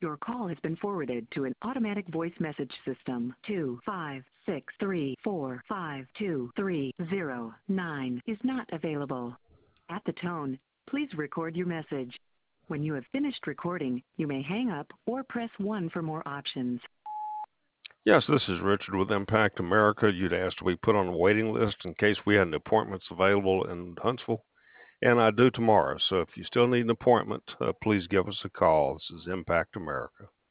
Your call has been forwarded to an automatic voice message system. 25634522309 is not available. At the tone, please record your message. When you have finished recording, you may hang up or press 1 for more options. Yes, this is Richard with Impact America. You'd asked to be put on a waiting list in case we had any appointments available in Huntsville, and I do tomorrow. So if you still need an appointment, please give us a call. This is Impact America.